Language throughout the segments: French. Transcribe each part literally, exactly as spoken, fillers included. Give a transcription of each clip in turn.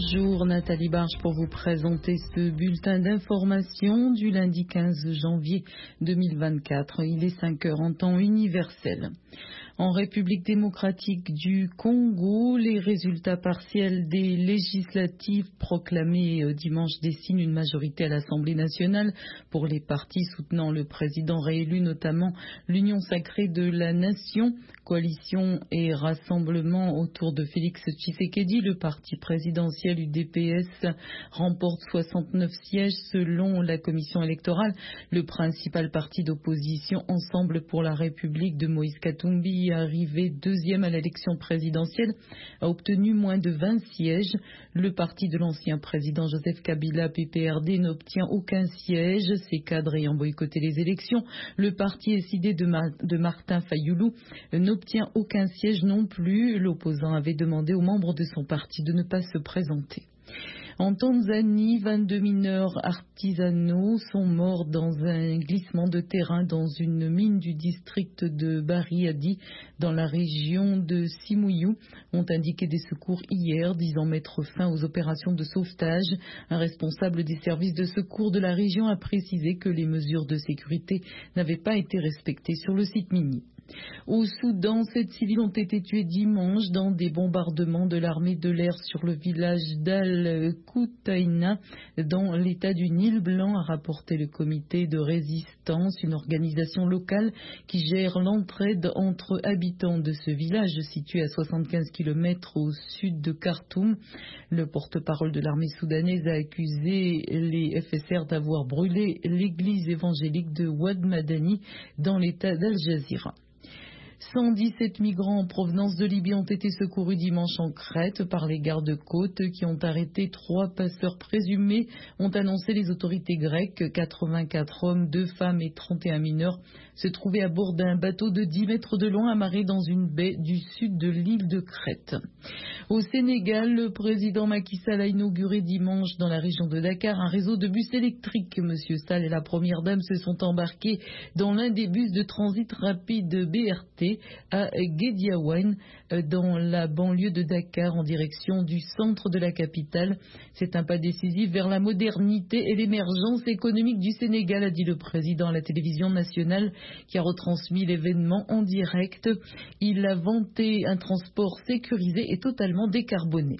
Bonjour Nathalie Barge pour vous présenter ce bulletin d'information du lundi quinze janvier deux mille vingt-quatre. Il est cinq heures en temps universel. En République démocratique du Congo, les résultats partiels des législatives proclamés dimanche dessinent une majorité à l'Assemblée nationale pour les partis soutenant le président réélu, notamment l'Union sacrée de la nation, coalition et rassemblement autour de Félix Tshisekedi. Le parti présidentiel U D P S remporte soixante-neuf sièges selon la commission électorale. Le principal parti d'opposition, Ensemble pour la République de Moïse Katumbi, arrivé deuxième à l'élection présidentielle, a obtenu moins de vingt sièges. Le parti de l'ancien président Joseph Kabila, P P R D, n'obtient aucun siège, ses cadres ayant boycotté les élections. Le parti S I D de, Mar de Martin Fayoulou n'obtient aucun siège non plus. L'opposant avait demandé aux membres de son parti de ne pas se présenter. En Tanzanie, vingt-deux mineurs artisanaux sont morts dans un glissement de terrain dans une mine du district de Bariadi, dans la région de Simiyu, ont indiqué des secours hier, disant mettre fin aux opérations de sauvetage. Un responsable des services de secours de la région a précisé que les mesures de sécurité n'avaient pas été respectées sur le site minier. Au Soudan, sept civils ont été tués dimanche dans des bombardements de l'armée de l'air sur le village d'Al-Koutaïna dans l'état du Nil Blanc, a rapporté le comité de résistance, une organisation locale qui gère l'entraide entre habitants de ce village situé à soixante-quinze kilomètres au sud de Khartoum. Le porte-parole de l'armée soudanaise a accusé les F S R d'avoir brûlé l'église évangélique de Ouad Madani dans l'état d'Al-Jazira. cent dix-sept migrants en provenance de Libye ont été secourus dimanche en Crète par les gardes-côtes qui ont arrêté trois passeurs présumés, ont annoncé les autorités grecques. quatre-vingt-quatre hommes, deux femmes et trente et un mineurs se trouvaient à bord d'un bateau de dix mètres de long amarré dans une baie du sud de l'île de Crète. Au Sénégal, le président Macky Sall a inauguré dimanche dans la région de Dakar un réseau de bus électriques. Monsieur Sall et la première dame se sont embarqués dans l'un des bus de transit rapide B R T à Guédiawaye, dans la banlieue de Dakar, en direction du centre de la capitale. C'est un pas décisif vers la modernité et l'émergence économique du Sénégal, a dit le président à la télévision nationale, qui a retransmis l'événement en direct. Il a vanté un transport sécurisé et totalement décarboné.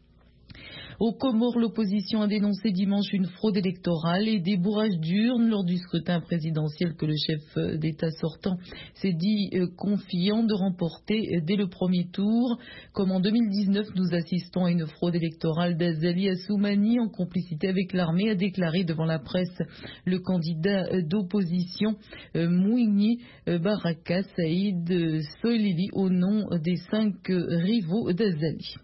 Aux Comores, l'opposition a dénoncé dimanche une fraude électorale et des bourrages d'urnes lors du scrutin présidentiel que le chef d'État sortant s'est dit confiant de remporter dès le premier tour. Comme en deux mille dix-neuf, nous assistons à une fraude électorale d'Azali Assoumani en complicité avec l'armée, a déclaré devant la presse le candidat d'opposition Mouini Baraka Saïd Soilili au nom des cinq rivaux d'Azali.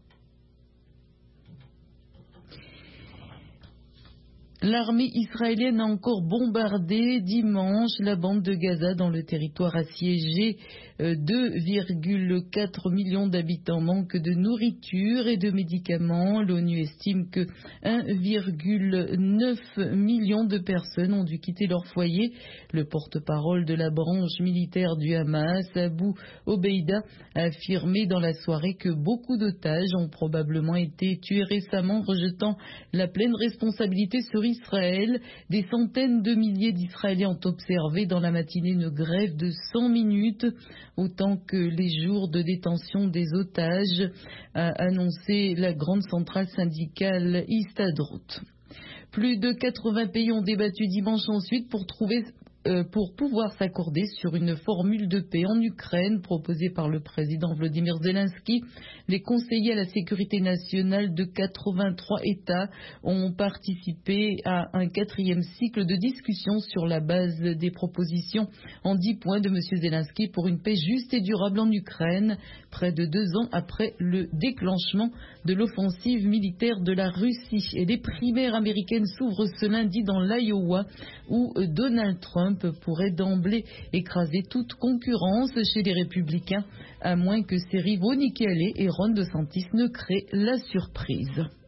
L'armée israélienne a encore bombardé dimanche la bande de Gaza dans le territoire assiégé. deux virgule quatre millions d'habitants manquent de nourriture et de médicaments. L'ONU estime que un virgule neuf million de personnes ont dû quitter leur foyer. Le porte-parole de la branche militaire du Hamas, Abou Obeida, a affirmé dans la soirée que beaucoup d'otages ont probablement été tués récemment, rejetant la pleine responsabilité sur Israël. Des centaines de milliers d'Israéliens ont observé dans la matinée une grève de cent minutes, autant que les jours de détention des otages, a annoncé la grande centrale syndicale Histadrut. Plus de quatre-vingts pays ont débattu dimanche ensuite pour trouver euh, pour pouvoir s'accorder sur une formule de paix en Ukraine proposée par le président Volodymyr Zelensky. Les conseillers à la sécurité nationale de quatre-vingt-trois États ont participé à un quatrième cycle de discussion sur la base des propositions en dix points de M. Zelensky pour une paix juste et durable en Ukraine, près de deux ans après le déclenchement de l'offensive militaire de la Russie. Et les primaires américaines s'ouvrent ce lundi dans l'Iowa, où Donald Trump pourrait d'emblée écraser toute concurrence chez les républicains, à moins que ses rivaux Nikki Haley et Ron DeSantis ne créent la surprise.